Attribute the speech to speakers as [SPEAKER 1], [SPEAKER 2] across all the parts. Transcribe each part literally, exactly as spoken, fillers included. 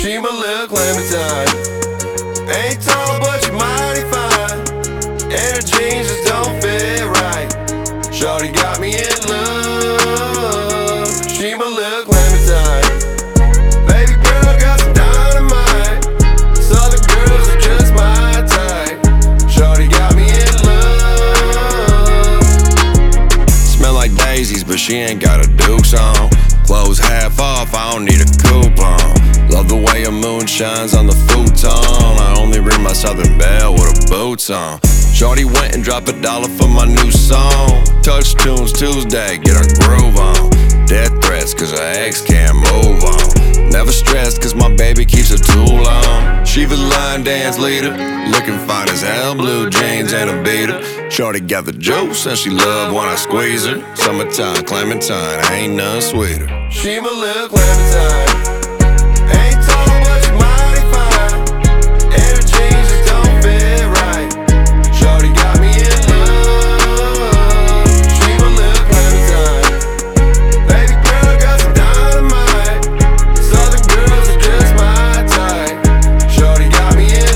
[SPEAKER 1] She my little Clementine. Ain't tall but she mighty fine, and her jeans just don't fit right. Shorty got me in love. She my little Clementine. Baby girl got some dynamite. Southern girls are just my type. Shorty got me in love. Smell like daisies, but she ain't got a Dukes on. Clothes half off, I don't need a coupon. Love the way a moon shines on the futon. I only ring my Southern Belle with her boots on. Shorty went and dropped a dollar for my new song. Touch tunes Tuesday, get her groove on. Death threats cause her ex can't move on. Never stressed cause my baby keeps her tool on. She the line dance leader, looking fine as hell, blue jeans and a beater. Shorty got the juice and she love when I squeeze her. Summertime Clementine, ain't none sweeter. She my little Clementine. Ain't tall but she mighty fine, and her jeans just don't fit right. Shorty got me in love. She my little Clementine. Baby girl got some dynamite. Southern girls are just my type. Shorty got me in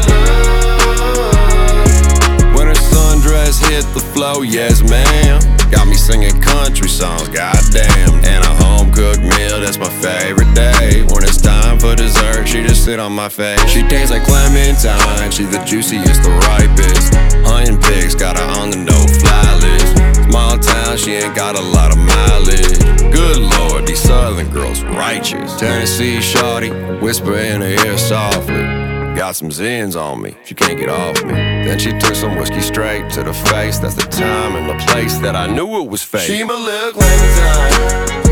[SPEAKER 1] love. When her sundress hit the floor, yes ma'am. Got me singing country songs, goddamn. And a home-cooked meal, that's my favorite day. When it's time for dessert, she just sit on my face. She tastes like Clementine, she the juiciest, the ripest. Hunting pigs, got her on the no-fly list. Small town, she ain't got a lot of mileage. Good lord, these southern girls righteous. Tennessee shorty, whisper in her ear softly. Got some zins on me, she can't get off me. Then she took some whiskey straight to the face. That's the time and the place that I knew it was fake. She my little Clementine.